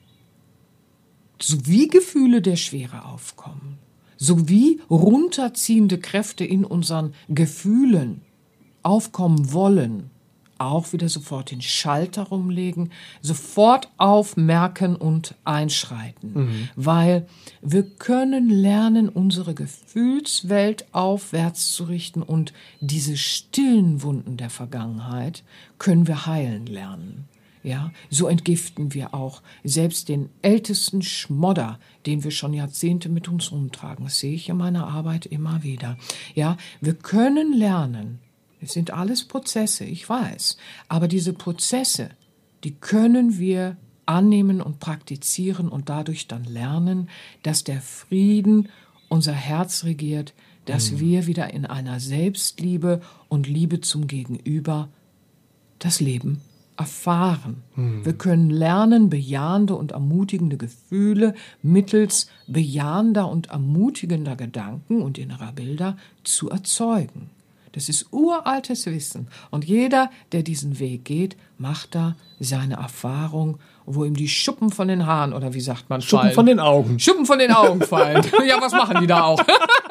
sowie Gefühle der Schwere aufkommen, sowie runterziehende Kräfte in unseren Gefühlen aufkommen wollen, auch wieder sofort den Schalter rumlegen, sofort aufmerken und einschreiten. Mhm. Weil wir können lernen, unsere Gefühlswelt aufwärts zu richten und diese stillen Wunden der Vergangenheit können wir heilen lernen. Ja, so entgiften wir auch selbst den ältesten Schmodder, den wir schon Jahrzehnte mit uns rumtragen. Das sehe ich in meiner Arbeit immer wieder. Ja, wir können lernen. Es sind alles Prozesse, ich weiß. Aber diese Prozesse, die können wir annehmen und praktizieren und dadurch dann lernen, dass der Frieden unser Herz regiert, dass mhm. wir wieder in einer Selbstliebe und Liebe zum Gegenüber das Leben erfahren. Mhm. Wir können lernen, bejahende und ermutigende Gefühle mittels bejahender und ermutigender Gedanken und innerer Bilder zu erzeugen. Das ist uraltes Wissen. Und jeder, der diesen Weg geht, macht da seine Erfahrung, wo ihm die Schuppen von den Haaren, oder wie sagt man, Schuppen fallen. von den Augen. Schuppen von den Augen fallen. Ja, was machen die da auch?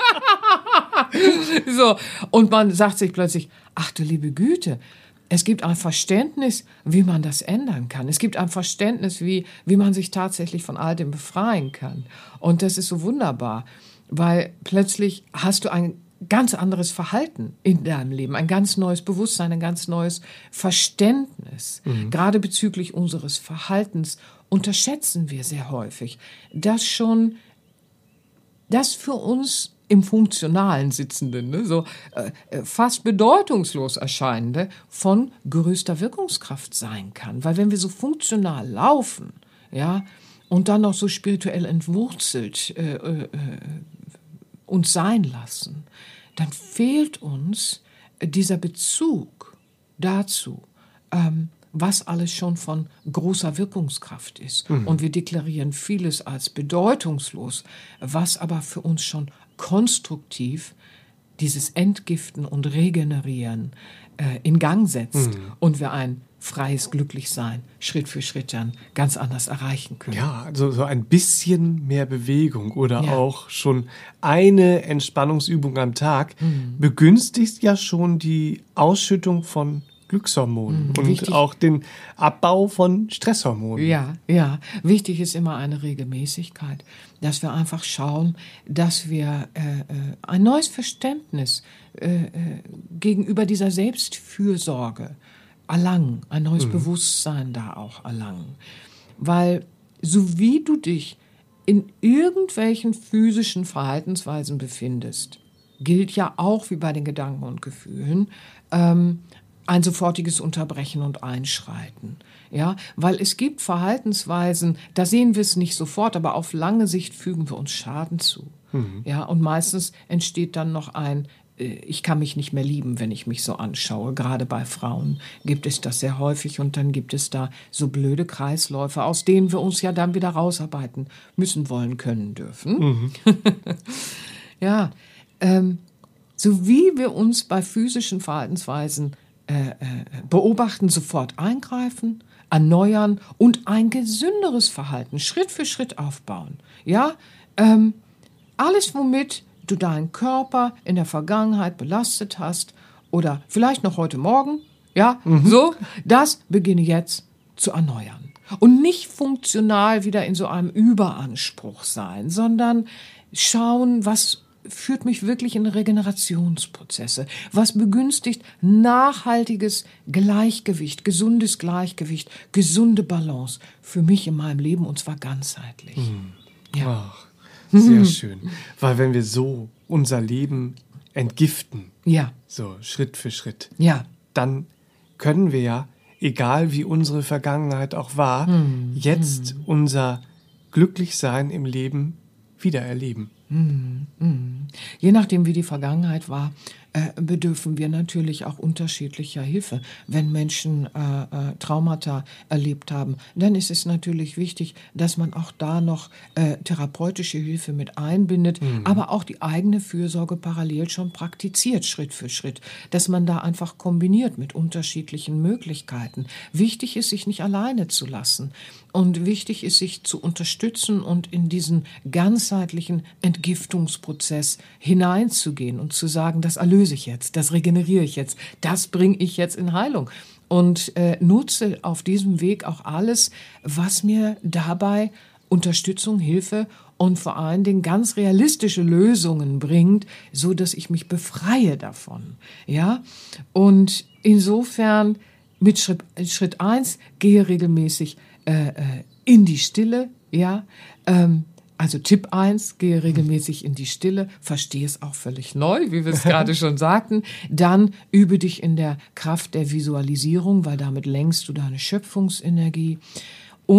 So. Und man sagt sich plötzlich, ach du liebe Güte, es gibt ein Verständnis, wie man das ändern kann. Es gibt ein Verständnis, wie, wie man sich tatsächlich von all dem befreien kann. Und das ist so wunderbar, weil plötzlich hast du ein ganz anderes Verhalten in deinem Leben, ein ganz neues Bewusstsein, ein ganz neues Verständnis. Mhm. Gerade bezüglich unseres Verhaltens unterschätzen wir sehr häufig, dass schon das für uns im Funktionalen Sitzenden, ne, so äh, fast bedeutungslos erscheinende, von größter Wirkungskraft sein kann. Weil wenn wir so funktional laufen, ja, und dann noch so spirituell entwurzelt äh, äh, uns sein lassen, dann fehlt uns dieser Bezug dazu, ähm, was alles schon von großer Wirkungskraft ist. Mhm. Und wir deklarieren vieles als bedeutungslos, was aber für uns schon konstruktiv dieses Entgiften und Regenerieren äh, in Gang setzt mhm. und wir ein freies Glücklichsein Schritt für Schritt dann ganz anders erreichen können. Ja, also so ein bisschen mehr Bewegung oder Ja. auch schon eine Entspannungsübung am Tag Mhm. begünstigt ja schon die Ausschüttung von Glückshormonen Mhm, und wichtig. auch den Abbau von Stresshormonen. Ja, ja. Wichtig ist immer eine Regelmäßigkeit, dass wir einfach schauen, dass wir äh, äh, ein neues Verständnis äh, äh, gegenüber dieser Selbstfürsorge erlangen, ein neues mhm. Bewusstsein da auch erlangen. Weil so wie du dich in irgendwelchen physischen Verhaltensweisen befindest, gilt ja auch wie bei den Gedanken und Gefühlen, ähm, ein sofortiges Unterbrechen und Einschreiten. Ja, weil es gibt Verhaltensweisen, da sehen wir es nicht sofort, aber auf lange Sicht fügen wir uns Schaden zu. Mhm. Ja, und meistens entsteht dann noch ein, äh, ich kann mich nicht mehr lieben, wenn ich mich so anschaue. Gerade bei Frauen gibt es das sehr häufig und dann gibt es da so blöde Kreisläufe, aus denen wir uns ja dann wieder rausarbeiten müssen, wollen, können, dürfen. Mhm. Ja, ähm, so wie wir uns bei physischen Verhaltensweisen Äh, äh, beobachten, sofort eingreifen, erneuern und ein gesünderes Verhalten Schritt für Schritt aufbauen. Ja, ähm, alles, womit du deinen Körper in der Vergangenheit belastet hast oder vielleicht noch heute Morgen, ja, mhm. so, das beginne jetzt zu erneuern. Und nicht funktional wieder in so einem Überanspruch sein, sondern schauen, was führt mich wirklich in Regenerationsprozesse, was begünstigt nachhaltiges Gleichgewicht, gesundes Gleichgewicht, gesunde Balance für mich in meinem Leben und zwar ganzheitlich. Mhm. Ja. Ach, sehr schön. Weil wenn wir so unser Leben entgiften, ja. so Schritt für Schritt, ja. dann können wir ja, egal wie unsere Vergangenheit auch war, mhm. jetzt mhm. unser Glücklichsein im Leben wiedererleben. Mm, mm. Je nachdem, wie die Vergangenheit war, äh, bedürfen wir natürlich auch unterschiedlicher Hilfe. Wenn Menschen äh, äh, Traumata erlebt haben, dann ist es natürlich wichtig, dass man auch da noch äh, therapeutische Hilfe mit einbindet, mhm. aber auch die eigene Fürsorge parallel schon praktiziert, Schritt für Schritt, dass man da einfach kombiniert mit unterschiedlichen Möglichkeiten. Wichtig ist, sich nicht alleine zu lassen und wichtig ist, sich zu unterstützen und in diesen ganzheitlichen Entgiftungsprozess hineinzugehen und zu sagen, das erlöse ich jetzt, das regeneriere ich jetzt, das bringe ich jetzt in Heilung und äh, nutze auf diesem Weg auch alles, was mir dabei Unterstützung, Hilfe und vor allen Dingen ganz realistische Lösungen bringt, so dass ich mich befreie davon. Ja, und insofern mit Schritt, Schritt eins gehe regelmäßig äh, in die Stille, ja, ähm, Also Tipp eins, gehe regelmäßig in die Stille, verstehe es auch völlig neu, wie wir es gerade schon sagten. Dann übe dich in der Kraft der Visualisierung, weil damit lenkst du deine Schöpfungsenergie. Und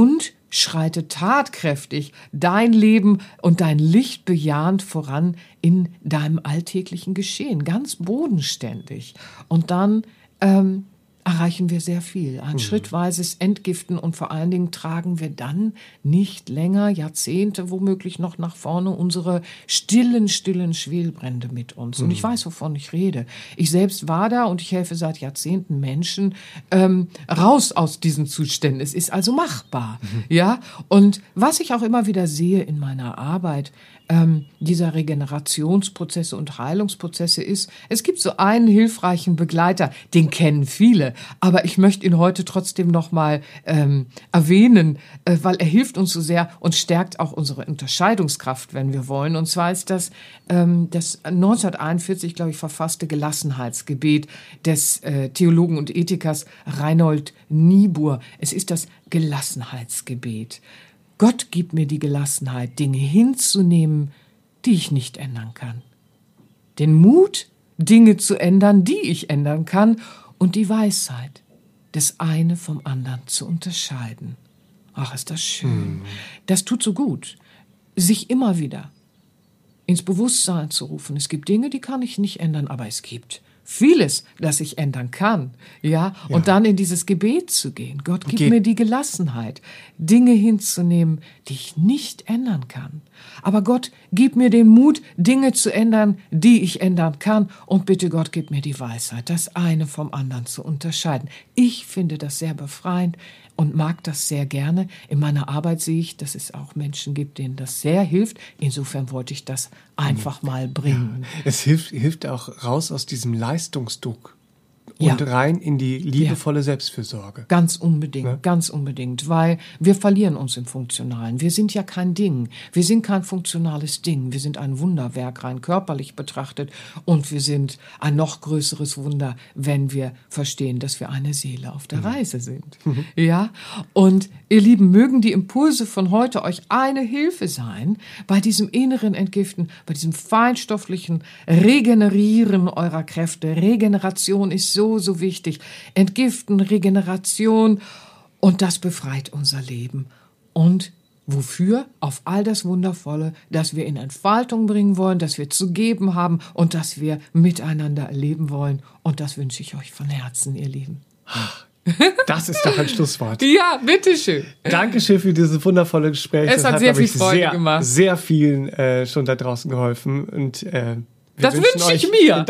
schreite tatkräftig dein Leben und dein Licht bejahend voran in deinem alltäglichen Geschehen, ganz bodenständig. Und dann ähm, erreichen wir sehr viel. Ein mhm. schrittweises Entgiften und vor allen Dingen tragen wir dann nicht länger, Jahrzehnte womöglich noch nach vorne, unsere stillen, stillen Schwelbrände mit uns. Mhm. Und ich weiß, wovon ich rede. Ich selbst war da und ich helfe seit Jahrzehnten Menschen ähm, raus aus diesen Zuständen. Es ist also machbar. Mhm. Ja? Und was ich auch immer wieder sehe in meiner Arbeit, Ähm, dieser Regenerationsprozesse und Heilungsprozesse ist, es gibt so einen hilfreichen Begleiter, den kennen viele, aber ich möchte ihn heute trotzdem noch mal ähm, erwähnen, äh, weil er hilft uns so sehr und stärkt auch unsere Unterscheidungskraft, wenn wir wollen. Und zwar ist das ähm, das neunzehnhunderteinundvierzig, glaube ich, verfasste Gelassenheitsgebet des äh, Theologen und Ethikers Reinhold Niebuhr. Es ist das Gelassenheitsgebet. Gott gibt mir die Gelassenheit, Dinge hinzunehmen, die ich nicht ändern kann. Den Mut, Dinge zu ändern, die ich ändern kann, und die Weisheit, das eine vom anderen zu unterscheiden. Ach, ist das schön. Hm. Das tut so gut, sich immer wieder ins Bewusstsein zu rufen. Es gibt Dinge, die kann ich nicht ändern, aber es gibt vieles, das ich ändern kann, ja, ja. Und dann in dieses Gebet zu gehen. Gott, gib Ge- mir die Gelassenheit, Dinge hinzunehmen, die ich nicht ändern kann. Aber Gott, gib mir den Mut, Dinge zu ändern, die ich ändern kann. Und bitte Gott, gib mir die Weisheit, das eine vom anderen zu unterscheiden. Ich finde das sehr befreiend und mag das sehr gerne. In meiner Arbeit sehe ich, dass es auch Menschen gibt, denen das sehr hilft. Insofern wollte ich das einfach mal bringen. Ja, es hilft, hilft auch raus aus diesem Leistungsdruck und ja. rein in die liebevolle ja. Selbstfürsorge. Ganz unbedingt, ja? ganz unbedingt, weil wir verlieren uns im Funktionalen. Wir sind ja kein Ding. Wir sind kein funktionales Ding. Wir sind ein Wunderwerk, rein körperlich betrachtet. Und wir sind ein noch größeres Wunder, wenn wir verstehen, dass wir eine Seele auf der mhm. Reise sind. Mhm. Ja? Und ihr Lieben, mögen die Impulse von heute euch eine Hilfe sein bei diesem inneren Entgiften, bei diesem feinstofflichen Regenerieren eurer Kräfte. Regeneration ist so so wichtig. Entgiften, Regeneration, und das befreit unser Leben. Und wofür? Auf all das Wundervolle, das wir in Entfaltung bringen wollen, das wir zu geben haben und das wir miteinander erleben wollen. Und das wünsche ich euch von Herzen, ihr Lieben. Das ist doch ein Schlusswort. Ja, bitteschön. Dankeschön für dieses wundervolle Gespräch. Es das hat, hat sehr viel Freude sehr, gemacht. Sehr vielen äh, schon da draußen geholfen. Und äh, das wünsche ich mir.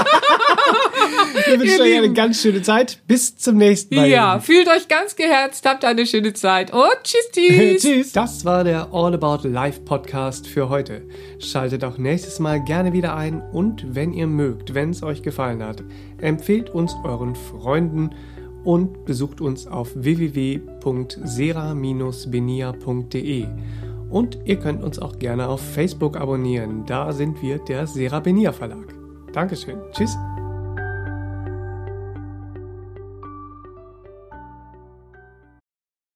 Wir wünschen euch eine ganz schöne Zeit. Bis zum nächsten Mal. Ja, fühlt euch ganz geherzt, habt eine schöne Zeit und tschüss, tschüss. Tschüss. Das war der All About Life Podcast für heute. Schaltet auch nächstes Mal gerne wieder ein und wenn ihr mögt, wenn es euch gefallen hat, empfehlt uns euren Freunden und besucht uns auf w w w punkt sera Bindestrich benia punkt de. Und ihr könnt uns auch gerne auf Facebook abonnieren. Da sind wir der Sera Benia Verlag. Dankeschön. Tschüss.